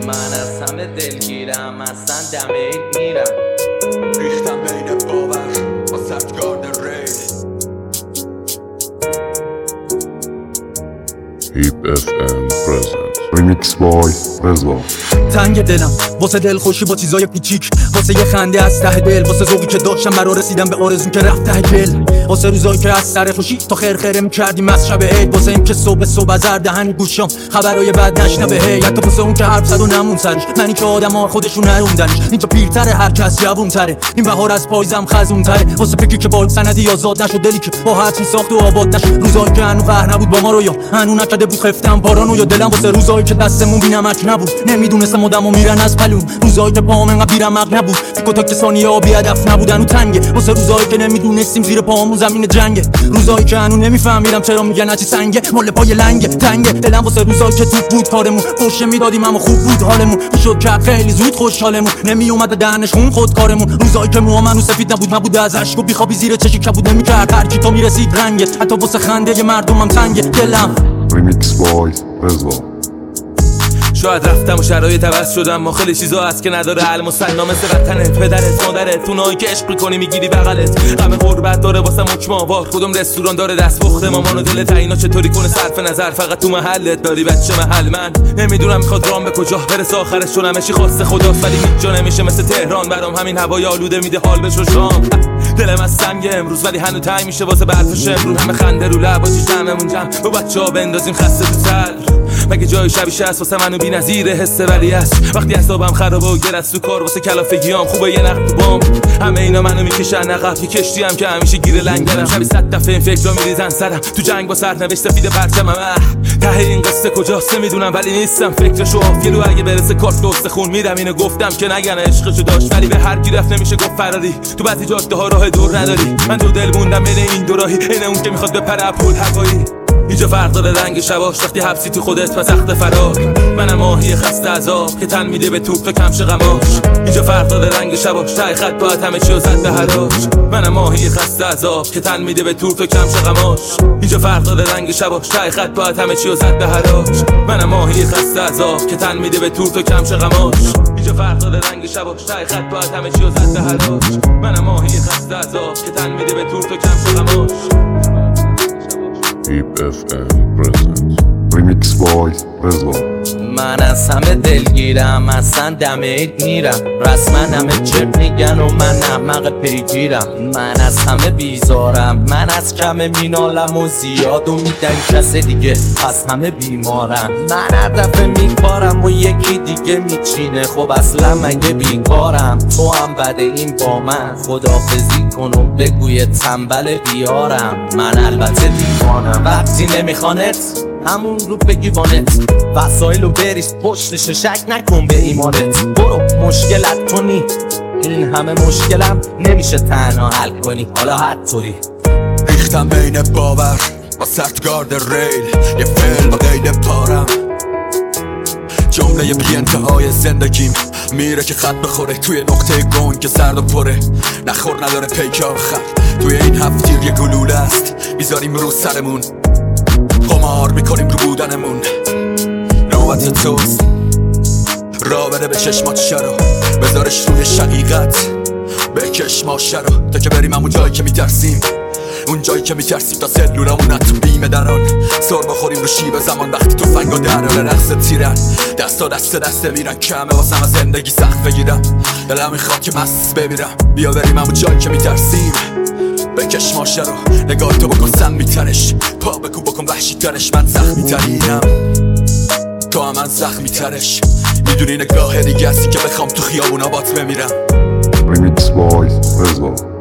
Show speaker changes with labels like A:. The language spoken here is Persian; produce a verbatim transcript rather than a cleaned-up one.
A: من از همه دلگیرم، اصلا دم عید میرم.
B: ریختم بین باور با سرتگارد ریل.
C: هیپ اف ام present Remix boy رضا.
D: تنگ دلم واسه دل خوشی با چیزای پیچیک، واسه یه خنده از ته دل، واسه ذوقی که داشتم برا رسیدم به آرزو که رفت ته دل، واسه روزایی که از سر خوشی تا خرخره میکردیم از شب عید، واسه این که صبح صبح از هر دهنی گوشم خبرای بد نشنوه هی، حتی واسه اون که حرف زد و نمون سرش، منی که آدما خودشون نروندنش، اینجا پیرتره هر کس جوونتره، این بهار از پاییزم خزونتره، واسه فکری که با سندی آزاد نشد، دلی که با هرچی ساخت و آباد نشد، روزایی که هنو قهر نبود با ما رو، یا هنو نکرده بود خفتم بارانو، یا دلم واسه روزایی که دستمون بینمک نبود، نمیدونستم آدمو میرن از پلون، روزایی که پاهم انقدر بیرمق نبود، فیکو تا که ثانیه ها بی هدف نبودن و تنگه، واسه روزایی که نمیدونستیم زیر پاهامون زمین جنگه، روزایی که هنو نمیفهمیدم چرا میگن هرچی سنگه مال پای لنگه تنگه، دلم واسه روزایی که توپ بود کارمون، فوش میدادیم اما خوب بود حالمون، میشد که خیلی زود خوشحالمون، نمیومد دهنش خون خود کارمون، روزایی که موها منو سفید نبود نبود از اشک و بیخوابی زیر چشی کبود نمیکرد، هر کی تو میرسید رنگت، حتی واسه خنده مردمم تنگه دلم.
C: Remix boy رضا.
E: شاید رفتم و شرایط عوض شدم، ما خیلی چیزا هست که نداره حل، مسنا مثل وطنت، پدرت، مادرت، اونایی که عشق میکنی میگیری بغلت، غم غربت داره واسه حکم آوار، کدوم رستوران داره دست پخت مامان و دلت، اینا چطوری کنه صرف نظر، فقط تو محلت داری بچه محل، من نمیدونم میخواد رام به کجا برسه، آخرش چون همه چی خواست خداست، ولی هیچ جا نمیشه مثل تهران، برام همین هوای آلوده میده حال بشو شام، دلم از سنگ امروز ولی هنو تنگ میشه واسه برف شمرون، همه خنده رو لب باشی جمعمون جمع با بچه‌ها بندازیم خسته تو سر، مگه جای شبیش هست واسه منو بی‌نظیر حس ولی هست، وقتی حسابم خرابه و گرست تو کار واسه کلافگیام خوبه یه نقد تو بام، همه اینا منو میکشن عقب، یه کشتی هم که همیشه گیر لنگرم، شبی صد دفعه این فکرا میریزن سرم، تو جنگ با سرنوشت سفید پرچمم، ته این قصه کجاست نمیدونم ولی نیستم فکرشو آفیلو، اگه برسه کارت دوست خون میرم، اینو گفتم که نگن عشقشو داشت، ولی به هر کی رفت نمیشه گفت فراری، تو بعضی جاده ها راه دور نداری، من دو دل موندم بین این دو راهی، این اون که میخواد بپره پول هوایی، اینجا فرق داره رنگ شباش، وقتی حبسی تو خودت و سخت فرار، منم ماهی خسته عذاب که تن میده به توپ و کمش غماش، اینجا فرق داره رنگ شباش، تای خط باید همه چیو زد به هراش، منم ماهی خسته عذاب که تن میده به توپ و کمش غماش، اینجا فرق داره رنگ شباش، تای خط باید همه چیو زد به هراش، منم ماهی خسته عذاب که تن میده به توپ و کمش غماش، اینجا فرق داره رنگ شباش، تای خط باید همه چیو زد به هراش، منم ماهی خسته عذاب که تن میده به توپ و کمش غماش.
C: هیپ اف ام present Remix boy رضا.
A: من از همه دلگیرم، اصلا دم عید میرم، رسما همه چپ میگن و من احمق پیگیرم، من از همه بیزارم، من از کم مینالم و زیاد و میدن کس دیگه، پس همه بیمارم، من هر دفعه میکارم و یکی دیگه میچینه، خب اصلا مگه بیکارم، تو هم بده این با من خداحافظی کن و بگوی تنبل بیارم، من البته دیوانم، وقتی نمیخوانت همون رو بگی وانت، وسایلو بریز پشتش، شک نکن به ایمانت، برو مشکلت کنی، این همه مشکلم نمیشه تنها حل کنی، حالا هر طوری.
B: ریختم بین باور با سرتگارد ریل، یه فعل با قید پارم، جمله بی انتهای زندگیم میره که خط بخوره توی نقطه گنگ که سرد و پره، نخور نداره پیک آخر، توی این هفتیر یه گلوله است بیزاریم رو سرمون، قمار میکنیم رو بودنمون، نوبت توست را بره به چشمات شرو، بذارش روی شقیقت بکش ماشه رو، تا که بریم همون جایی که میترسیم، اون جایی که میترسیم تا سلولمون تو بیمه دران، سر بخوریم رو شیب زمان وقتی تو فنگ و در حال رقص تیرن، دستا دست دست میرن، کمه واسم از زندگی سخت بگیرم، دلم میخواد که مست بمیرم، بیا بریم همون جایی که میترسیم، بکش ماشه رو، نگاه تو بکن سم میترش، پا بکن بکن وحشی ترش، من زخمی ترینم تو هم من زخمی ترش، میدونی نگاه دیگه هستی که بخوام تو خیابون آبات بمیرم.
C: Remix boy رضا.